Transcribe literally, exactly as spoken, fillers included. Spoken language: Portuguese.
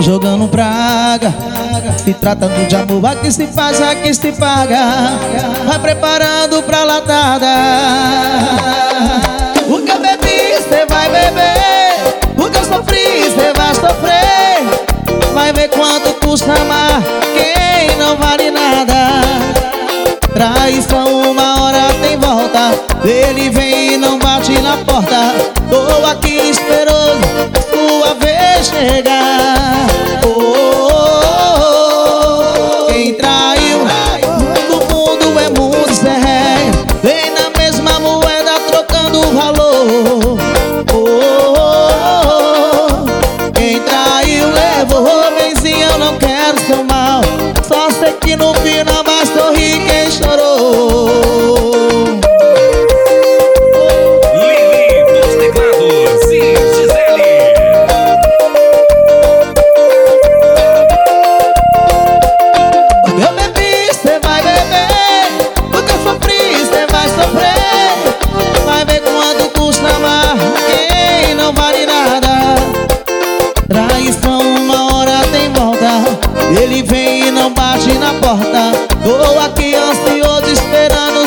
jogando praga. Se tratando de amor, aqui se faz, aqui se paga. Vai preparando pra latada. O que eu bebi, cê vai beber. O que eu sofri, cê vai sofrer. Vai ver quanto custa amar quem não vale nada. Traição uma hora tem volta. Ele vem e não bate na porta. Tô aqui esperando sua vez chegar. Oh, oh, oh. Quem traiu no mundo é mundo, cê é. Vem na mesma moeda trocando valor. Oh, oh, oh. Quem traiu levou, benzinho, eu não quero seu mal. Só sei que no final vai sorrir quem chorou. Traição uma hora tem volta. Ele vem e não bate na porta. Tô aqui ansioso esperando